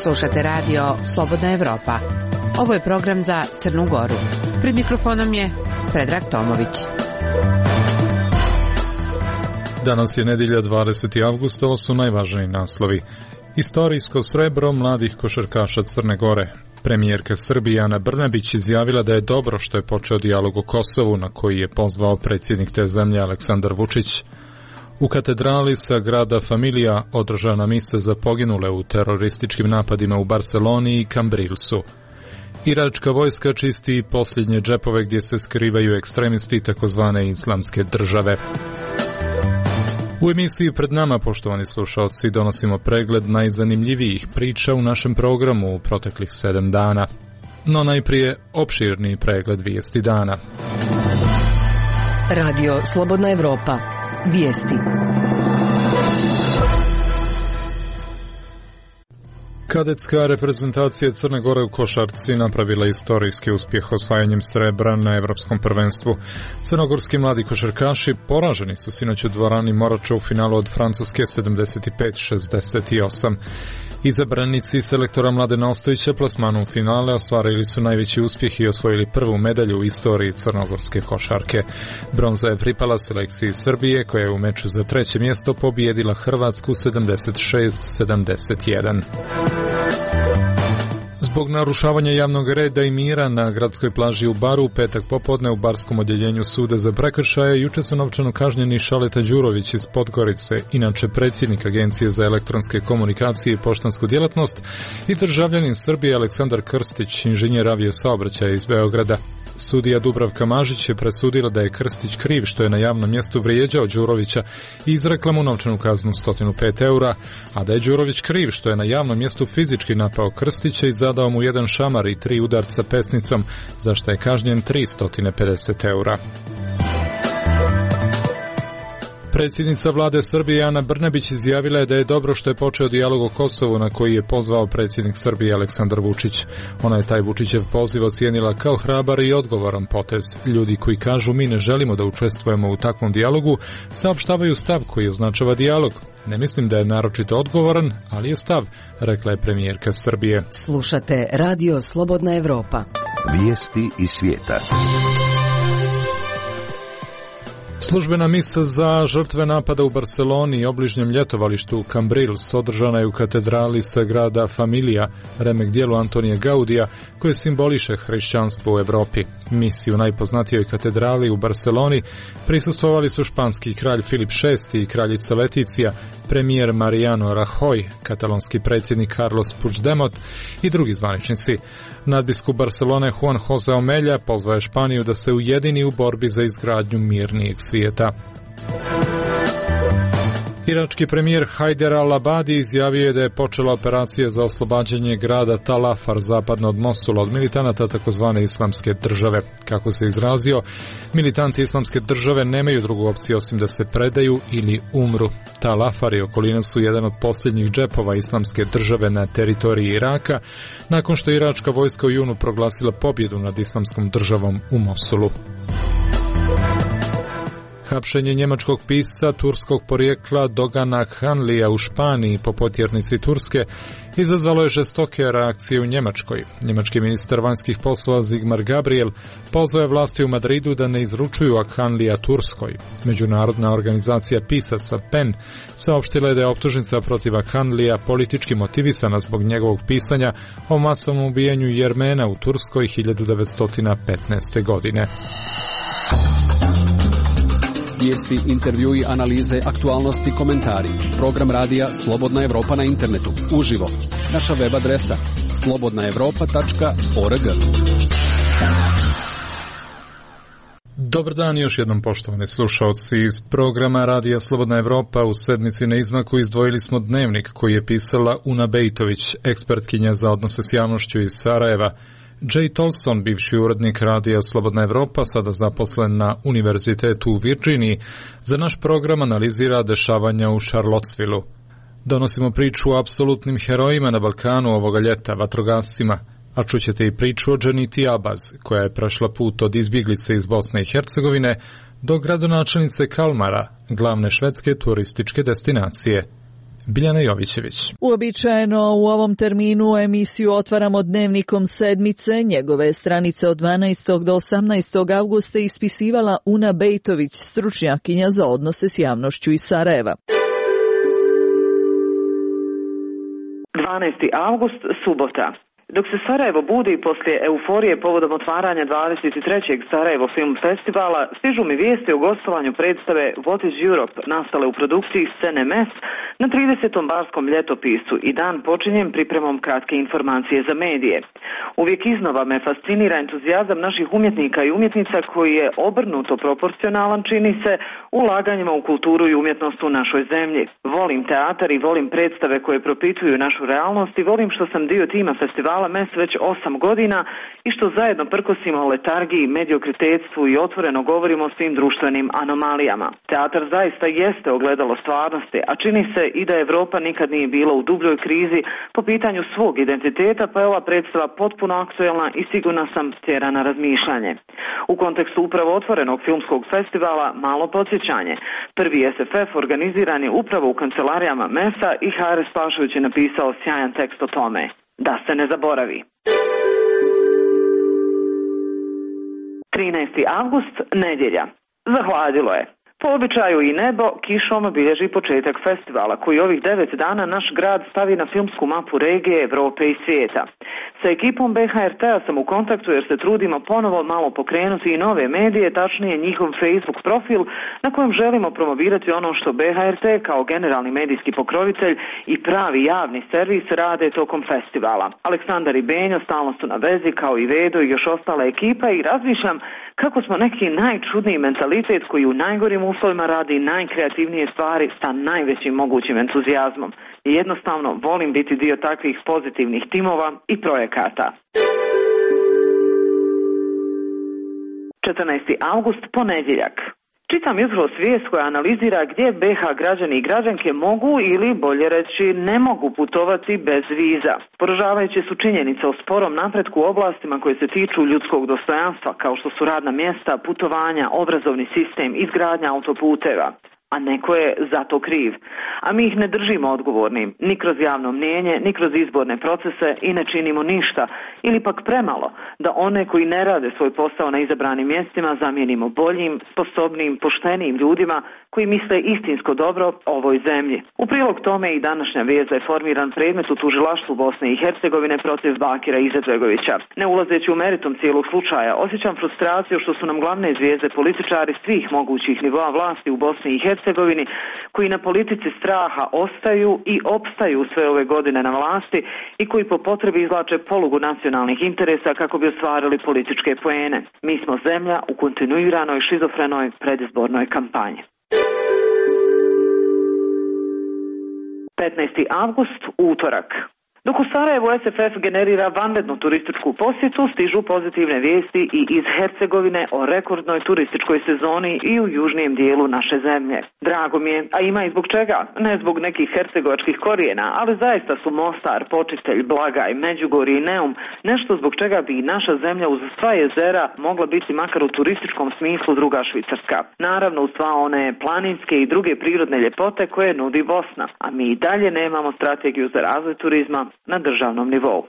Slušate radio Slobodna Evropa. Ovo je program za Crnu Goru. Pred mikrofonom je Predrag Tomović. Danas je nedjelja 20. avgust, ovo su najvažniji naslovi. Istorijsko srebro mladih košarkaša Crne Gore. Premijerka Srbije Ana Brnabić izjavila da je dobro što je počeo dijalog o Kosovu na koji je pozvao predsjednik te zemlje Aleksandar Vučić. U katedrali Sagrada Familia održana misa za poginule u terorističkim napadima u Barceloni i Cambrilsu. Iračka vojska čisti posljednje džepove gdje se skrivaju ekstremisti takozvane islamske države. U emisiji Pred nama, poštovani slušalci, donosimo pregled najzanimljivijih priča u našem programu u proteklih 7 dana. No najprije opširni pregled vijesti dana. Radio Slobodna Evropa. Vijesti. Kadetska reprezentacija Crne Gore u košarci napravila istorijski uspjeh osvajanjem srebra na Evropskom prvenstvu. Crnogorski mladi košarkaši poraženi su sinoć u dvorani Morača u finalu od Francuske 75-68. Izabranici selektora Mladena Ostojića plasmanom u finale ostvarili su najveći uspjeh i osvojili prvu medalju u istoriji crnogorske košarke. Bronza je pripala selekciji Srbije koja je u meču za treće mjesto pobijedila Hrvatsku 76-71. Zbog narušavanja javnog reda i mira na gradskoj plaži u Baru u petak popodne u Barskom odjeljenju suda za prekršaje juče su novčano kažnjeni Šaleta Đurović iz Podgorice, inače predsjednik Agencije za elektronske komunikacije i poštansku djelatnost, i državljanin Srbije Aleksandar Krstić, inženjer aviosaobraćaja iz Beograda. Sudija Dubravka Mažić je presudila da je Krstić kriv što je na javnom mjestu vrijeđao Đurovića i izrekla mu novčanu kaznu 105 eura, a da je Đurović kriv što je na javnom mjestu fizički napao Krstića i zadao mu jedan šamar i 3 udarca pesnicom, za što je kažnjen 350 eura. Predsjednica vlade Srbije Ana Brnabić izjavila je da je dobro što je počeo dijalog o Kosovu na koji je pozvao predsjednik Srbije Aleksandar Vučić. Ona je taj Vučićev poziv ocijenila kao hrabar i odgovoran potez. Ljudi koji kažu mi ne želimo da učestvujemo u takvom dijalogu saopštavaju stav koji označava dijalog. Ne mislim da je naročito odgovoran, ali je stav, rekla je premijerka Srbije. Slušate Radio Slobodna Evropa. Vijesti iz svijeta. Službena misa za žrtve napada u Barceloni i obližnjem ljetovalištu u Cambrils održana je u katedrali Sagrada Familia, remek dijelu Antonija Gaudija, koje simboliše hrišćanstvo u Europi. Misi u najpoznatijoj katedrali u Barceloni prisustvovali su španski kralj Filip VI i kraljica Leticija, premijer Mariano Rajoy, katalonski predsjednik Carlos Puigdemont i drugi zvaničnici. Nadbiskup Barcelone Juan José Omelja pozvao je Španiju da se ujedini u borbi za izgradnju mirnijeg svijeta. Irački premijer Hajder al-Abadi izjavio je da je počela operacija za oslobađanje grada Tal Afar zapadno od Mosula od militanata takozvane islamske države. Kako se izrazio, militanti islamske države nemaju drugu opciju osim da se predaju ili umru. Tal Afar i okolina su jedan od posljednjih džepova islamske države na teritoriji Iraka, nakon što je iračka vojska u junu proglasila pobjedu nad islamskom državom u Mosulu. Hapšenje njemačkog pisca turskog porijekla Dogana Hanlija u Španiji po potjernici Turske izazvalo je žestoke reakcije u Njemačkoj. Njemački ministar vanjskih poslova Sigmar Gabriel pozvao je vlasti u Madridu da ne izručuju Hanlija Turskoj. Međunarodna organizacija pisaca PEN saopštila je da je optužnica protiv Hanlija politički motivisana zbog njegovog pisanja o masovnom ubijanju Jermena u Turskoj 1915. godine. Vijesti, intervjui, analize, aktualnosti, komentari. Program radija Slobodna Evropa na internetu. Uživo. Naša web adresa slobodnaevropa.org. Dobar dan još jednom, poštovani slušalci. Iz programa radija Slobodna Evropa u sedmici na izmaku izdvojili smo dnevnik koji je pisala Una Bejtović, ekspertkinja za odnose s javnošću iz Sarajeva. Jay Tolson, bivši urednik radija Slobodna Evropa, sada zaposlen na univerzitetu u Virginiji, za naš program analizira dešavanja u Charlottesvilleu. Donosimo priču o apsolutnim herojima na Balkanu ovoga ljeta, vatrogascima, a čućete i priču o Dženiti Abaz, koja je prešla put od izbjeglice iz Bosne i Hercegovine do gradonačelnice Kalmara, glavne švedske turističke destinacije. Biljana Jovićević. Uobičajeno u ovom terminu emisiju otvaramo dnevnikom sedmice. Njegove stranice od 12. do 18. avgusta ispisivala Una Bejtović, stručnjakinja za odnose s javnošću iz Sarajeva. 12. avgust, subota. Dok se Sarajevo budi poslije euforije povodom otvaranja 23. Sarajevo Film Festivala, stižu mi vijesti o gostovanju predstave What is Europe, nastale u produkciji Scene Mes, na 30. barskom ljetopisu i dan počinjem pripremom kratke informacije za medije. Uvijek iznova me fascinira entuzijazam naših umjetnika i umjetnica koji je obrnuto proporcionalan, čini se, ulaganjima u kulturu i umjetnost u našoj zemlji. Volim teatar i volim predstave koje propituju našu realnost i volim što sam dio tima festivala Mes već 8 godina i što zajedno prkosimo o letargiji, mediokritetu i otvoreno govorimo o svim društvenim anomalijama. Teatar zaista jeste ogledalo stvarnosti, a čini se i da Europa nikad nije bila u dubljoj krizi po pitanju svog identiteta, pa je ova predstava potpuno aktuelna i sigurna sam tjera na razmišljanje. U kontekstu upravo otvorenog filmskog festivala malo podsjećanje. Prvi SFF organiziran je upravo u kancelarijama Mesa i Haris Pašović je napisao sjajan tekst o tome. Da se ne zaboravi. 13. avgust, nedjelja. Zahladilo je. Po običaju i nebo kišom bilježi početak festivala, koji ovih 9 dana naš grad stavi na filmsku mapu regije, Evrope i svijeta. Sa ekipom BHRT-a sam u kontaktu jer se trudimo ponovo malo pokrenuti i nove medije, tačnije njihov Facebook profil na kojem želimo promovirati ono što BHRT kao generalni medijski pokrovitelj i pravi javni servis rade tokom festivala. Aleksandar i Benjo stalno su na vezi kao i Vedo i još ostala ekipa i razmišljam kako smo neki najčudniji mentalitet koji u najgorim uslovima radi najkreativnije stvari sa najvećim mogućim entuzijazmom. I jednostavno volim biti dio takvih pozitivnih timova i projekata. 14. avgust, ponedjeljak. Čitam jutros vijest koja analizira gdje BH građani i građanke mogu ili, bolje reći, ne mogu putovati bez viza. Poražavajuće su činjenice o sporom napretku u oblastima koje se tiču ljudskog dostojanstva, kao što su radna mjesta, putovanja, obrazovni sistem, izgradnja autoputeva. A neko je za to kriv. A mi ih ne držimo odgovornim, ni kroz javno mnijenje, ni kroz izborne procese i ne činimo ništa, ili pak premalo, da one koji ne rade svoj posao na izabranim mjestima zamijenimo boljim, sposobnim, poštenijim ljudima koji misle istinsko dobro ovoj zemlji. U prilog tome i današnja vijest je formiran predmet u tužilaštvu Bosne i Hercegovine protiv Bakira Izetbegovića. Ne ulazeći u meritum cijelog slučaja, osjećam frustraciju što su nam glavne zvijezde političari svih mogućih nivoa vlasti u Bosni i Hercegovini koji na politici straha ostaju i opstaju sve ove godine na vlasti i koji po potrebi izvlače polugu nacionalnih interesa kako bi ostvarili političke poene. Mi smo zemlja u kontinuiranoj šizofrenoj predizbornoj kampanji. 15. avgust, utorak. Dok u Sarajevu SFF generira vanrednu turističku posjetu, stižu pozitivne vijesti i iz Hercegovine o rekordnoj turističkoj sezoni i u južnijem dijelu naše zemlje. Drago mi je, a ima i zbog čega, ne zbog nekih hercegovačkih korijena, ali zaista su Mostar, Počitelj, Blagaj, Međugorje i Neum nešto zbog čega bi naša zemlja uz sva jezera mogla biti makar u turističkom smislu druga Švicarska. Naravno uz sva one planinske i druge prirodne ljepote koje nudi Bosna, a mi i dalje nemamo strategiju za razvoj turizma na državnom nivou.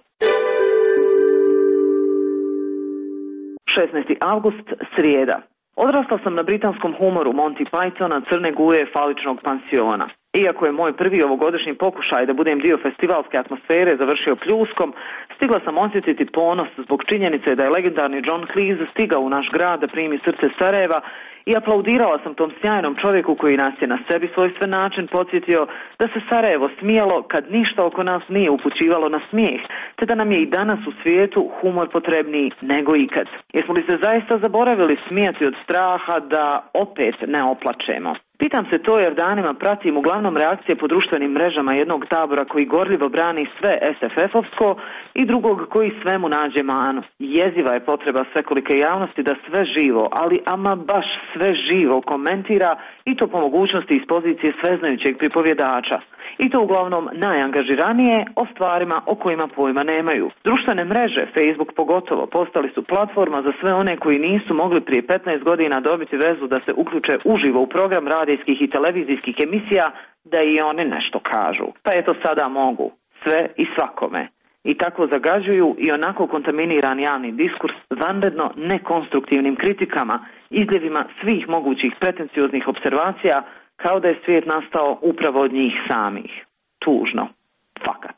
16. avgust, srijeda. Odrastao sam na britanskom humoru Monty Pythona, Crne Guje, Faličnog pansiona. Iako je moj prvi ovogodišnji pokušaj da budem dio festivalske atmosfere završio pljuskom, stigla sam osjetiti ponos zbog činjenice da je legendarni John Cleese stigao u naš grad da primi srce Sarajeva i aplaudirala sam tom sjajnom čovjeku koji nas je na sebi svojstven način podsjetio da se Sarajevo smijalo kad ništa oko nas nije upućivalo na smijeh, te da nam je i danas u svijetu humor potrebniji nego ikad. Jesmo li se zaista zaboravili smijati od straha da opet ne oplačemo? Pitam se to jer danima pratim uglavnom reakcije po društvenim mrežama jednog tabora koji gorljivo brani sve SFF-ovsko i drugog koji svemu nađe manu. Jeziva je potreba svekolike javnosti da sve živo, ali ama baš sve živo komentira i to po mogućnosti iz pozicije sveznajućeg pripovjedača. I to uglavnom najangažiranije o stvarima o kojima pojma nemaju. Društvene mreže, Facebook pogotovo, postali su platforma za sve one koji nisu mogli prije 15 godina dobiti vezu da se uključe uživo u program radija radijskih i televizijskih emisija da i oni nešto kažu. Pa eto sada mogu. Sve i svakome. I tako zagađuju i onako kontaminiran javni diskurs vanredno nekonstruktivnim kritikama, izljevima svih mogućih pretencioznih observacija, kao da je svijet nastao upravo od njih samih. Tužno. Fakat.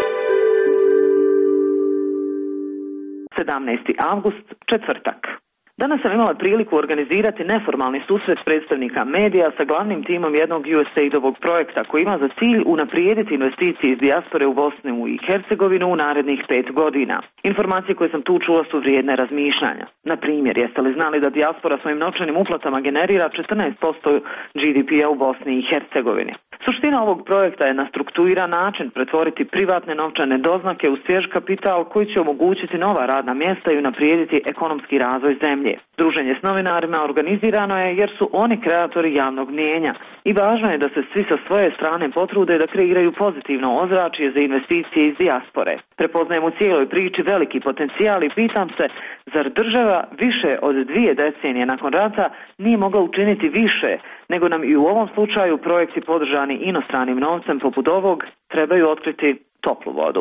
17. avgust, četvrtak. Danas sam imala priliku organizirati neformalni susret predstavnika medija sa glavnim timom jednog USAID-ovog projekta koji ima za cilj unaprijediti investicije iz dijaspore u Bosnu i Hercegovinu u narednih 5 godina. Informacije koje sam tu čula su vrijedne razmišljanja. Na primjer, jeste li znali da dijaspora svojim novčanim uplatama generira 14% GDP-a u Bosni i Hercegovini? Suština ovog projekta je na strukturiran način pretvoriti privatne novčane doznake u svjež kapital koji će omogućiti nova radna mjesta i unaprijediti ekonomski razvoj zemlje. Druženje s novinarima organizirano je jer su oni kreatori javnog mnijenja i važno je da se svi sa svoje strane potrude da kreiraju pozitivno ozračje za investicije iz dijaspore. Prepoznajem u cijeloj priči veliki potencijal i pitam se, zar država više od 2 decenije nakon rata nije mogla učiniti više, nego nam i u ovom slučaju projekti podržani inostranim novcem poput ovog trebaju otkriti toplu vodu.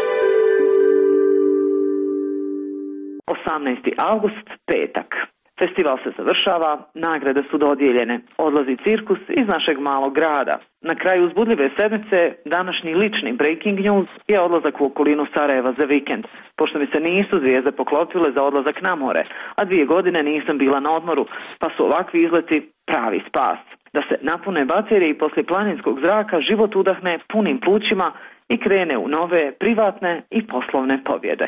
18. avgust, petak. Festival se završava, nagrade su dodijeljene, odlazi cirkus iz našeg malog grada. Na kraju uzbudljive sedmice, današnji lični breaking news je odlazak u okolinu Sarajeva za vikend, pošto mi se nisu zvijezde poklopile za odlazak na more, a 2 godine nisam bila na odmoru, pa su ovakvi izleti pravi spas. Da se napune baterije i poslije planinskog zraka život udahne punim plućima i krene u nove privatne i poslovne pobjede.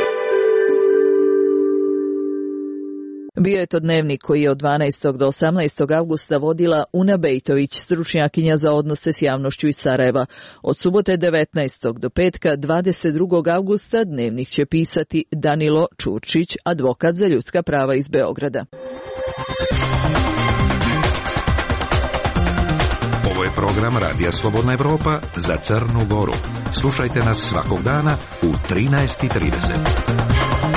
Bio je to dnevnik koji je od 12. do 18. avgusta vodila Una Bejtović, stručnjakinja za odnose s javnošću iz Sarajeva. Od subote 19. do petka 22. avgusta dnevnik će pisati Danilo Čurčić, advokat za ljudska prava iz Beograda. Ovo je program Radija Slobodna Evropa za Crnu Goru. Slušajte nas svakog dana u 13:30.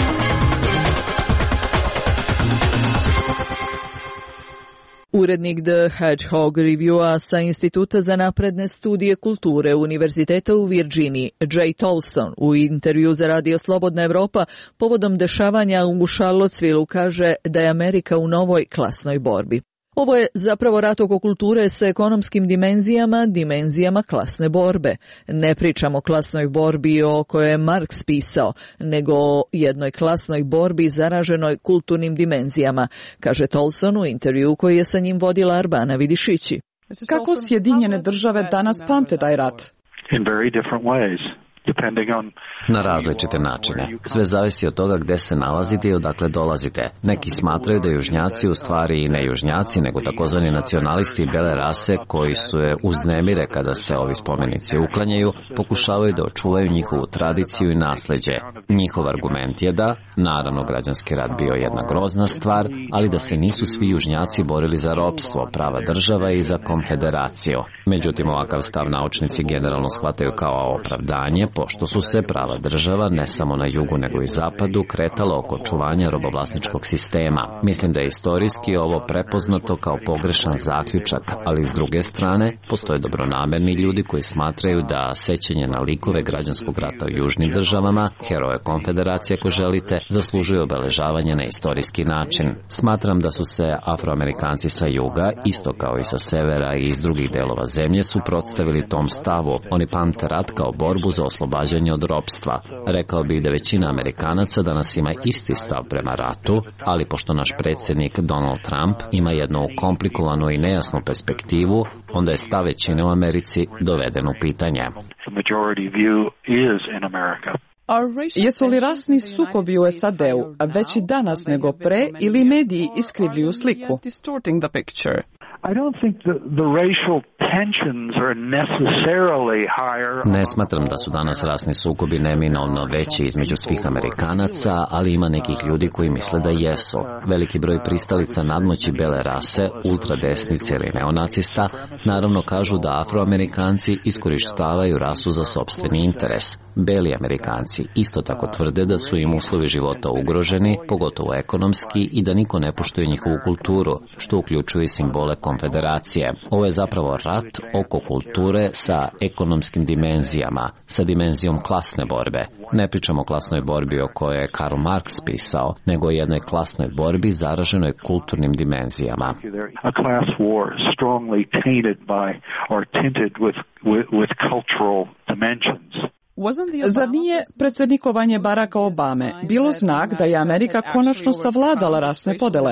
Urednik The Hedgehog Reviewa sa Instituta za napredne studije kulture Univerziteta u Virginiji, Jay Tolson, u intervju za Radio Slobodna Evropa povodom dešavanja u Charlottesvilleu kaže da je Amerika u novoj klasnoj borbi. Ovo je zapravo rat oko kulture sa ekonomskim dimenzijama klasne borbe. Ne pričamo o klasnoj borbi o kojoj je Marks pisao, nego o jednoj klasnoj borbi zaraženoj kulturnim dimenzijama, kaže Tolson u intervju koji je sa njim vodila Arbana Vidišići. Kako Sjedinjene države danas pamte taj rat? In very different ways. Na različite načine. Sve zavisi od toga gde se nalazite i odakle dolazite. Neki smatraju da južnjaci u stvari i ne južnjaci, nego takozvani nacionalisti i bele rase koji su je uznemire kada se ovi spomenici uklanjaju, pokušavaju da očuvaju njihovu tradiciju i nasleđe. Njihov argument je da, naravno, građanski rat bio jedna grozna stvar, ali da se nisu svi južnjaci borili za ropstvo, prava država i za konfederaciju. Međutim, ovakav stav naučnici generalno shvataju kao opravdanje, pošto su se prava država, ne samo na jugu nego i zapadu, kretala oko čuvanja robovlasničkog sistema. Mislim da je istorijski ovo prepoznato kao pogrešan zaključak, ali s druge strane, postoje dobronamerni ljudi koji smatraju da sećanje na likove građanskog rata u južnim državama, heroje konfederacije ako želite, zaslužuju obeležavanje na istorijski način. Smatram da su se Afroamerikanci sa juga, isto kao i sa severa i iz drugih delova zemlje, suprotstavili tom stavu. Oni pamte rat kao borbu za oslobađanje od ropstva. Rekao bih da većina Amerikanaca danas ima isti stav prema ratu, ali pošto naš predsjednik Donald Trump ima jednu komplikovanu i nejasnu perspektivu, onda je stav većine u Americi doveden u pitanje. Jesu li rasni sukobi u SAD-u veći danas nego pre ili mediji iskrivljuju sliku? Ne smatram da su danas rasni sukobi neminovno veći između svih Amerikanaca, ali ima nekih ljudi koji misle da jesu. Veliki broj pristalica nadmoći bele rase, ultradesnice ili neonacista, naravno kažu da Afroamerikanci iskorištavaju rasu za sopstveni interes. Beli Amerikanci isto tako tvrde da su im uslovi života ugroženi, pogotovo ekonomski, i da niko ne poštuje njihovu kulturu, što uključuje simbole konfederacije. Ovo je zapravo rat oko kulture sa ekonomskim dimenzijama, sa dimenzijom klasne borbe. Ne pričamo o klasnoj borbi o kojoj je Karl Marx pisao, nego o jednoj klasnoj borbi zaraženoj kulturnim dimenzijama. A class war strongly tainted by or tinted with cultural dimensions. Zar nije predsjednikovanje Baracka Obame bilo znak da je Amerika konačno savladala rasne podele?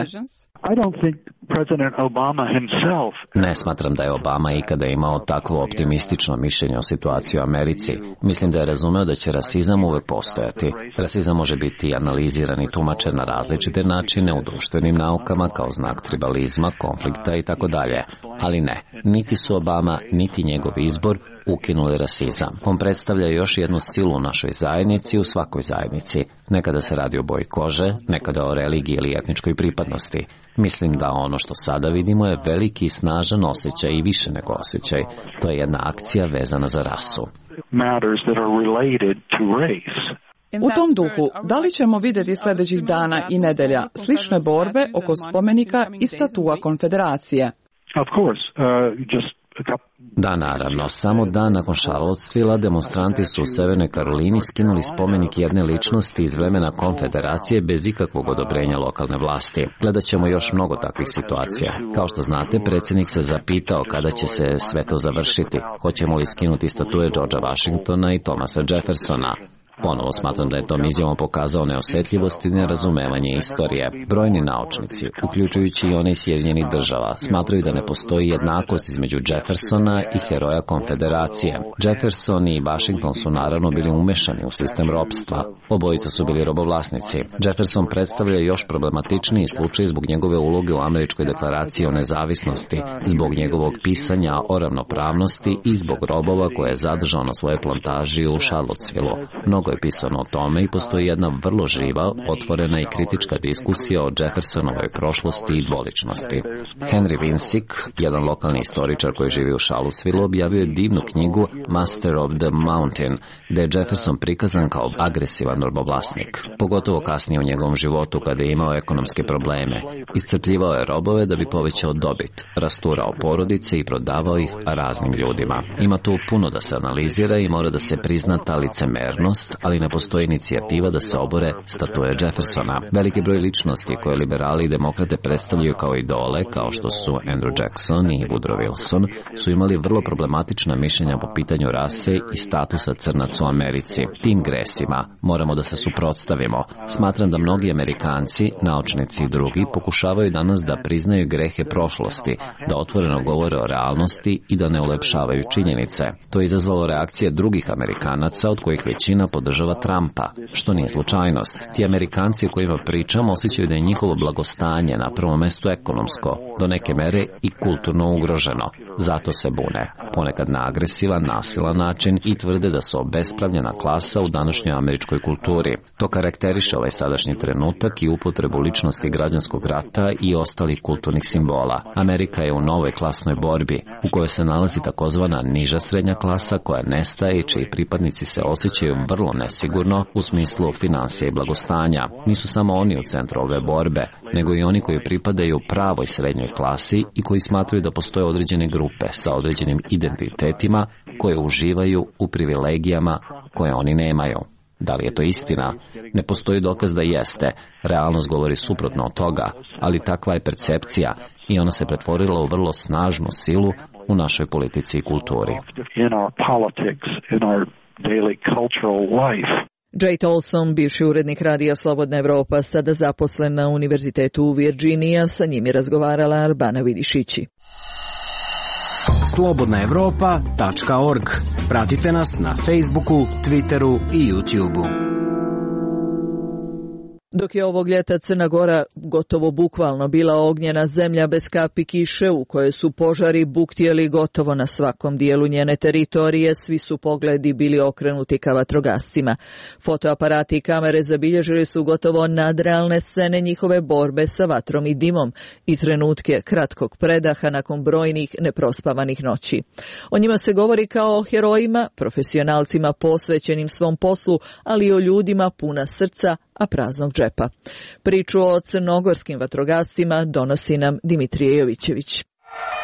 Ne smatram da je Obama ikada imao takvo optimistično mišljenje o situaciji u Americi. Mislim da je razumeo da će rasizam uvek postojati. Rasizam može biti analiziran i tumačen na različite načine u društvenim naukama kao znak tribalizma, konflikta i tako dalje. Ali ne, niti su Obama, niti njegov izbor ukinuli rasizam. On predstavlja još jednu silu u našoj zajednici, u svakoj zajednici. Nekada se radi o boji kože, nekada o religiji ili etničkoj pripadnosti. Mislim da ono što sada vidimo je veliki i snažan osjećaj i više nego osjećaj. To je jedna akcija vezana za rasu. U tom duhu, da li ćemo vidjeti sljedećih dana i nedelja slične borbe oko spomenika i statua konfederacije? Da, naravno. Samo dan nakon Charlottesville demonstranti su u Severnoj Karolini skinuli spomenik jedne ličnosti iz vremena konfederacije bez ikakvog odobrenja lokalne vlasti. Gledat ćemo još mnogo takvih situacija. Kao što znate, predsjednik se zapitao kada će se sve to završiti. Hoćemo li skinuti statue Georgea Washingtona i Thomasa Jeffersona? Ponovo smatram da je tom izjavom pokazao neosjetljivost i nerazumevanje istorije. Brojni naučnici, uključujući i one iz Sjedinjenih država, smatraju da ne postoji jednakost između Jeffersona i heroja konfederacije. Jefferson i Washington su naravno bili umešani u sistem ropstva. Obojica su bili robovlasnici. Jefferson predstavlja još problematičniji slučaj zbog njegove uloge u Američkoj deklaraciji o nezavisnosti, zbog njegovog pisanja o ravnopravnosti i zbog robova koje je zadržao na svoje plantaži u Charlottesville. Mnogo je pisano o tome i postoji jedna vrlo živa, otvorena i kritička diskusija o Jeffersonovoj prošlosti i dvoličnosti. Henry Winsick, jedan lokalni istoričar koji živi u Charlottesville, objavio je divnu knjigu Master of the Mountain, gdje je Jefferson prikazan kao agresivan robovlasnik. Pogotovo kasnije u njegovom životu kada je imao ekonomske probleme. Iscrpljivao je robove da bi povećao dobit, rasturao porodice i prodavao ih raznim ljudima. Ima tu puno da se analizira i mora da se prizna ta licemernost, ali ne postoji inicijativa da se obore statue Jeffersona. Veliki broj ličnosti koje liberali i demokrate predstavljaju kao idole, kao što su Andrew Jackson i Woodrow Wilson, su imali vrlo problematična mišljenja po pitanju rase i statusa crnaca u Americi. Tim gresima moramo da se suprotstavimo. Smatram da mnogi Amerikanci, naučnici i drugi pokušavaju danas da priznaju grehe prošlosti, da otvoreno govore o realnosti i da ne ulepšavaju činjenice. To je izazvalo reakcije drugih Amerikanaca, od kojih većina podržava Trumpa, što nije slučajnost. Ti Amerikanci o kojima pričam osjećaju da je njihovo blagostanje na prvom mestu ekonomsko, do neke mere i kulturno ugroženo. Zato se bune, ponekad na agresivan, nasilan način i tvrde da su obespravljena klasa u današnjoj američkoj kulturi. To karakteriše ovaj sadašnji trenutak i upotrebu ličnosti građanskog rata i ostalih kulturnih simbola. Amerika je u novoj klasnoj borbi, u kojoj se nalazi takozvana niža srednja klasa koja nestaje i čiji pripadnici se osjećaju vrlo nesigurno u smislu financija i blagostanja. Nisu samo oni u centru ove borbe, nego i oni koji pripadaju pravoj srednjoj klasi i koji smatraju da postoje određene grupe sa određenim identitetima koje uživaju u privilegijama koje oni nemaju. Da li je to istina? Ne postoji dokaz da jeste. Realnost govori suprotno od toga, ali takva je percepcija i ona se pretvorila u vrlo snažnu silu u našoj politici i kulturi. Jay Tolson, bivši urednik Radija Slobodna Evropa, sada zaposlen na Univerzitetu u Virginija, sa njim je razgovarala Arbana Vidišići. slobodnaevropa.org. Pratite nas na Facebooku, Twitteru i YouTubeu. Dok je ovog ljeta Crna Gora gotovo bukvalno bila ognjena zemlja bez kapi kiše u kojoj su požari buktjeli gotovo na svakom dijelu njene teritorije, svi su pogledi bili okrenuti ka vatrogascima. Fotoaparati i kamere zabilježili su gotovo nadrealne scene njihove borbe sa vatrom i dimom i trenutke kratkog predaha nakon brojnih neprospavanih noći. O njima se govori kao o herojima, profesionalcima posvećenim svom poslu, ali i o ljudima puna srca, a praznog džepa. Priču o crnogorskim vatrogascima donosi nam Dimitrije Jovićević.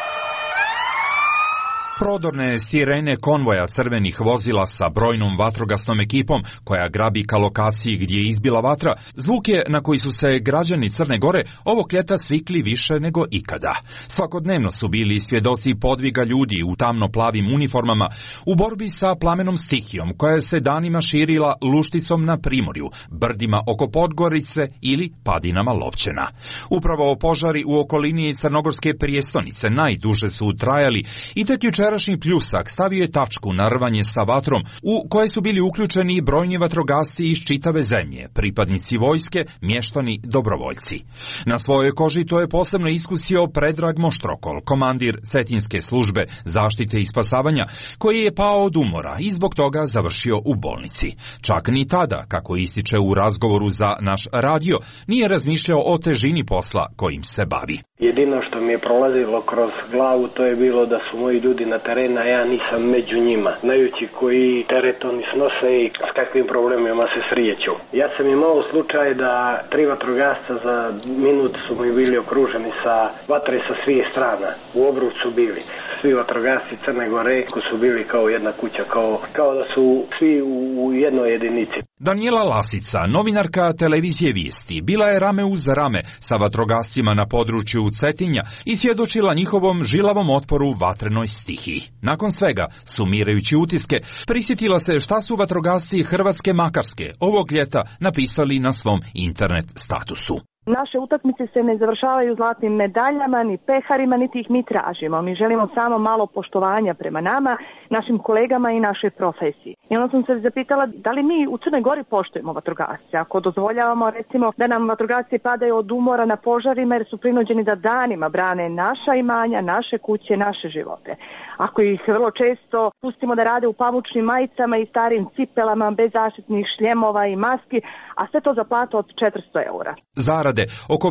Prodorne sirene konvoja crvenih vozila sa brojnom vatrogasnom ekipom koja grabi ka lokaciji gdje je izbila vatra, zvuk je na koji su se građani Crne Gore ovog ljeta svikli više nego ikada. Svakodnevno su bili svjedoci podviga ljudi u tamno-plavim uniformama u borbi sa plamenom stihijom koja se danima širila Lušticom na Primorju, brdima oko Podgorice ili padinama Lovćena. Upravo požari u okolini crnogorske prijestonice najduže su trajali i tek jučerašnji pljusak stavio je tačku na rvanje sa vatrom u koje su bili uključeni brojni vatrogasci iz čitave zemlje, pripadnici vojske, mještani, dobrovoljci. Na svojoj koži to je posebno iskusio Predrag Moštrokol, komandir Cetinske službe zaštite i spasavanja, koji je pao od umora i zbog toga završio u bolnici. Čak ni tada, kako ističe u razgovoru za naš radio, nije razmišljao o težini posla kojim se bavi. Jedino što mi je prolazilo kroz glavu to je bilo da su moji ljudi na terenu, a ja nisam među njima, znajući koji teret oni snose i s kakvim problemima se srijeću. Ja sam imao slučaj da 3 vatrogasca za minut su mi bili okruženi sa vatre sa svih strana, u obruč su bili. Svi vatrogasci Crne Gore su bili kao jedna kuća, kao da su svi u jednoj jedinici. Daniela Lasica, novinarka televizije Vijesti, bila je rame uz rame sa vatrogascima na području Cetinja i svjedočila njihovom žilavom otporu vatrenoj stihiji. Nakon svega, sumirajući utiske, prisjetila se šta su vatrogasci Hrvatske Makarske ovog ljeta napisali na svom internet statusu. Naše utakmice se ne završavaju zlatnim medaljama, ni peharima, niti ih mi tražimo. Mi želimo samo malo poštovanja prema nama, našim kolegama i našoj profesiji. I onda sam se zapitala da li mi u Crnoj Gori poštujemo vatrogasce. Ako dozvoljavamo recimo da nam vatrogasci padaju od umora na požarima jer su prinuđeni da danima brane naša imanja, naše kuće, naše živote. Ako ih vrlo često pustimo da rade u pamučnim majicama i starim cipelama bez zaštitnih šljemova i maski, a sve to za platu od 400 eura. Zarade oko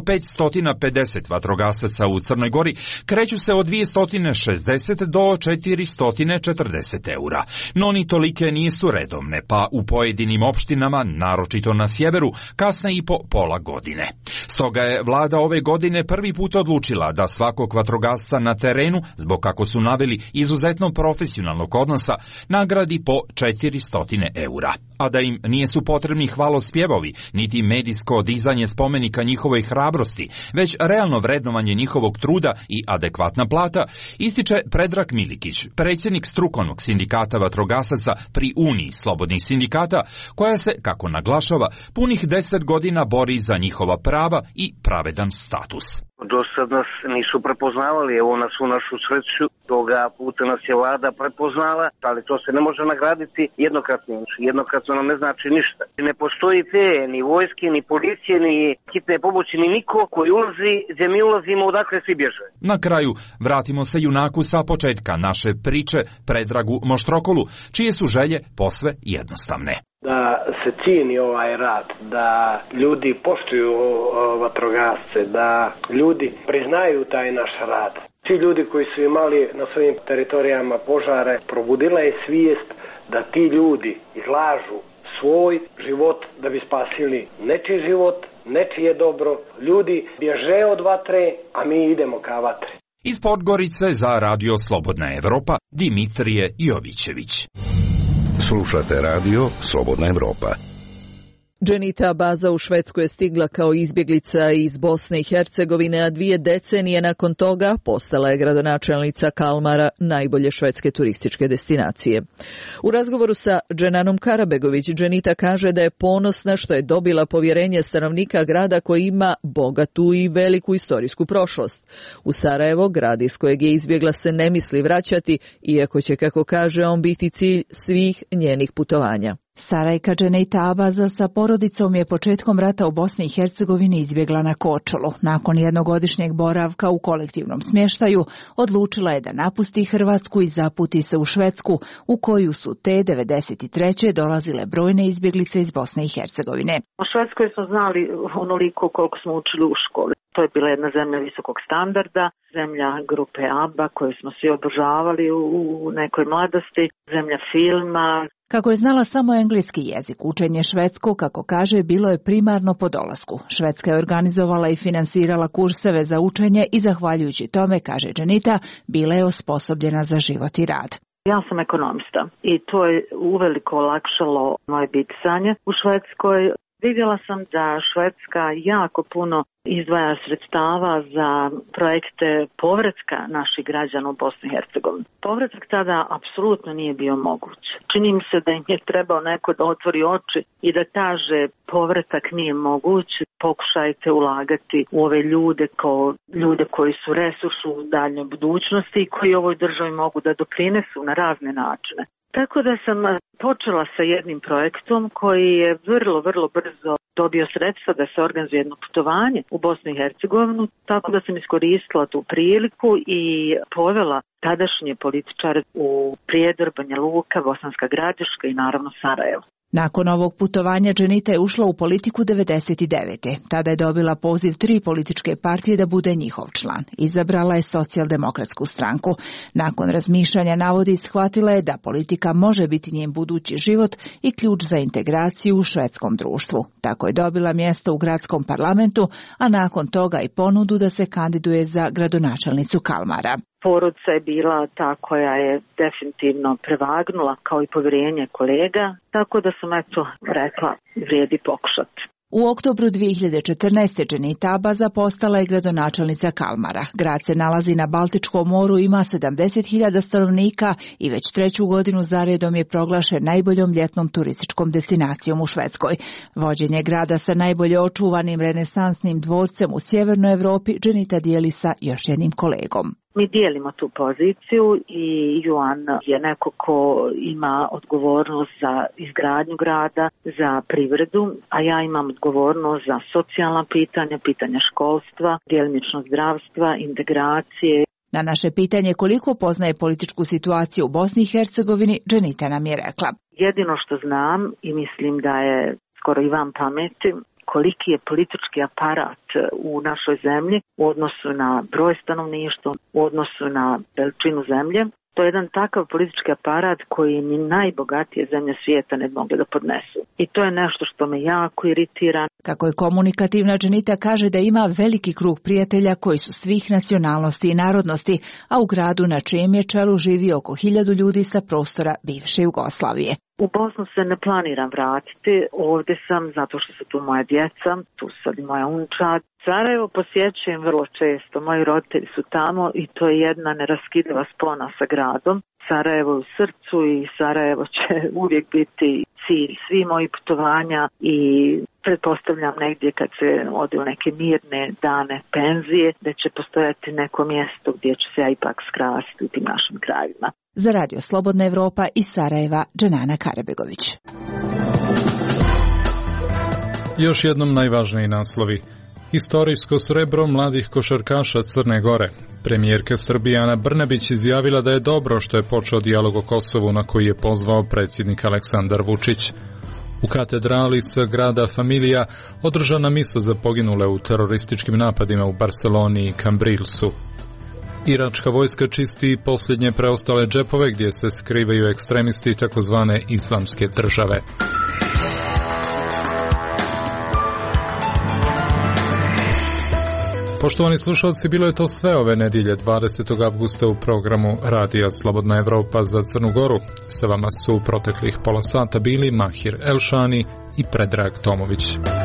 550 vatrogasaca u Crnoj Gori kreću se od 260 do 440 eura, no ni tolike nisu redovne, pa u pojedinim opštinama, naročito na sjeveru, kasne i po pola godine. Stoga je vlada ove godine prvi put odlučila da svakog vatrogasca na terenu, zbog kako su naveli izuzetno profesionalnog odnosa, nagradi po 400 eura. A da im nijesu potrebni hvalospjevovi, niti medijsko dizanje spomenika njihovoj hrabrosti, već realno vrednovanje njihovog truda i adekvatna plata, ističe Predrag Milikić, predsjednik strukovnog sindikata vatrogasaca pri Uniji slobodnih sindikata, koja se, kako naglašava, punih 10 godina bori za njihova prava i pravedan status. Do sad nas nisu prepoznavali, evo na svu našu sreću, toga puta nas je vlada prepoznala, ali to se ne može nagraditi jednokratno. Jednokratno nam ne znači ništa. Ne postoji te ni vojske, ni policije, ni hitne pomoći, ni niko koji ulazi, gdje mi ulazimo, odakle svi bježe. Na kraju vratimo se junaku sa početka naše priče, Predragu Moštrokolu, čije su želje posve jednostavne. Da se cijeni ovaj rad, da ljudi poštuju vatrogasce, da ljudi priznaju taj naš rad. Svi ljudi koji su imali na svojim teritorijama požare, probudila je svijest da ti ljudi izlažu svoj život da bi spasili nečiji život, nečije dobro. Ljudi bježe od vatre, a mi idemo ka vatre. Iz Podgorice za Radio Slobodna Evropa, Dimitrije Jovićević. Slušate radio Slobodna Evropa. Dženita Abaza u Švedsku je stigla kao izbjeglica iz Bosne i Hercegovine, a 2 decenije nakon toga postala je gradonačelnica Kalmara, najbolje švedske turističke destinacije. U razgovoru sa Dženanom Karabegović, Dženita kaže da je ponosna što je dobila povjerenje stanovnika grada koji ima bogatu i veliku istorijsku prošlost. U Sarajevo, grad iz kojeg je izbjegla, se ne misli vraćati, iako će, kako kaže on, biti cilj svih njenih putovanja. Sarajka Dženita Abaza sa porodicom je početkom rata u Bosni i Hercegovini izbjegla na Korčulu. Nakon jednogodišnjeg boravka u kolektivnom smještaju, odlučila je da napusti Hrvatsku i zaputi se u Švedsku, u koju su te 93. dolazile brojne izbjeglice iz Bosne i Hercegovine. U Švedskoj smo znali onoliko koliko smo učili u školi. To je bila jedna zemlja visokog standarda, zemlja grupe ABBA koju smo svi obožavali u nekoj mladosti, zemlja filma. Kako je znala samo engleski jezik, učenje švedskog, kako kaže, bilo je primarno po dolasku. Švedska je organizovala i finansirala kurseve za učenje i zahvaljujući tome, kaže Dženita, bila je osposobljena za život i rad. Ja sam ekonomista i to je uveliko olakšalo moje bitisanje u Švedskoj. Vidjela sam da Švedska jako puno izdvaja sredstava za projekte povratka naših građana u Bosnu i Hercegovinu. Povratak tada apsolutno nije bio moguć. Čini mi se da im je trebao neko da otvori oči i da kaže povratak nije moguć, pokušajte ulagati u ove ljude kao ljude koji su resurs u daljnjoj budućnosti i koji ovoj državi mogu da doprinesu na razne načine. Tako da sam počela sa jednim projektom koji je vrlo brzo dobio sredstva da se organizuje jedno putovanje u Bosnu i Hercegovinu, tako da sam iskoristila tu priliku i povela tadašnje političare u Prijedor, Banja Luka, Bosanska Gradiška i naravno Sarajevo. Nakon ovog putovanja Dženita je ušla u politiku 99. Tada je dobila poziv 3 političke partije da bude njihov član. Izabrala je Socijaldemokratsku stranku. Nakon razmišljanja navodi shvatila je da politika može biti njen budući život i ključ za integraciju u švedskom društvu. Tako je dobila mjesto u gradskom parlamentu, a nakon toga i ponudu da se kandiduje za gradonačelnicu Kalmara. Porodica je bila ta koja je definitivno prevagnula, kao i povjerenje kolega, tako da sam rekla vrijedi pokušati. U oktobru 2014. Dženita Abaza postala je gradonačelnica Kalmara. Grad se nalazi na Baltičkom moru, ima 70.000 stanovnika i već 3. godinu zaredom je proglašen najboljom ljetnom turističkom destinacijom u Švedskoj. Vođenje grada sa najbolje očuvanim renesansnim dvorcem u sjevernoj Europi Dženita dijeli sa još jednim kolegom. Mi dijelimo tu poziciju i Joan je neko ko ima odgovornost za izgradnju grada, za privredu, a ja imam odgovornost za socijalna pitanja, pitanja školstva, djelimično zdravstva, integracije. Na naše pitanje koliko poznaje političku situaciju u Bosni i Hercegovini, Dženita nam je rekla. Jedino što znam i mislim da je skoro i van pameti, koliki je politički aparat u našoj zemlji u odnosu na broj stanovništva, u odnosu na veličinu zemlje. To je jedan takav politički aparat koji ni najbogatije zemlje svijeta ne mogu da podnesu. I to je nešto što me jako iritira. Kako je komunikativna, Dženita kaže da ima veliki krug prijatelja koji su svih nacionalnosti i narodnosti, a u gradu na čijem je čelu živi oko 1000 ljudi sa prostora bivše Jugoslavije. U Bosnu se ne planiram vratiti, ovdje sam zato što su tu moja djeca, tu sad i moja unučad. Sarajevo posjećujem vrlo često, moji roditelji su tamo i to je jedna neraskidiva spona sa gradom. Sarajevo je u srcu i Sarajevo će uvijek biti cilj svih mojih putovanja i pretpostavljam negdje kad se ode u neke mirne dane penzije da će postojati neko mjesto gdje ću se ja ipak skrasiti u tim našim krajevima. Za Radio Slobodna Evropa iz Sarajeva, Dženana Karabegović. Još jednom najvažniji naslovi. Istorijsko srebro mladih košarkaša Crne Gore. Premijerka Srbije Ana Brnabić izjavila da je dobro što je počeo dijalog o Kosovu na koji je pozvao predsjednik Aleksandar Vučić. U katedrali s grada Familija održana misa za poginule u terorističkim napadima u Barceloni i Cambrilsu. Iračka vojska čisti posljednje preostale džepove gdje se skrivaju ekstremisti takozvane islamske države. Poštovani slušalci, bilo je to sve ove nedjelje 20. avgusta u programu Radija Slobodna Evropa za Crnu Goru. Sa vama su u proteklih pola sata bili Mahir Elšani i Predrag Tomović.